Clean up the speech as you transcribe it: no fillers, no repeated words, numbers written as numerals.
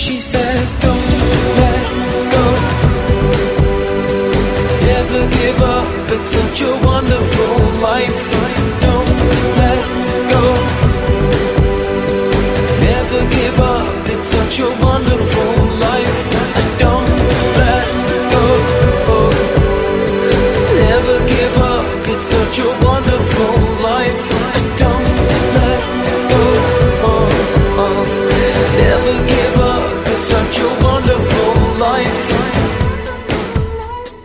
She says, don't let go, never give up. It's such a wonderful life.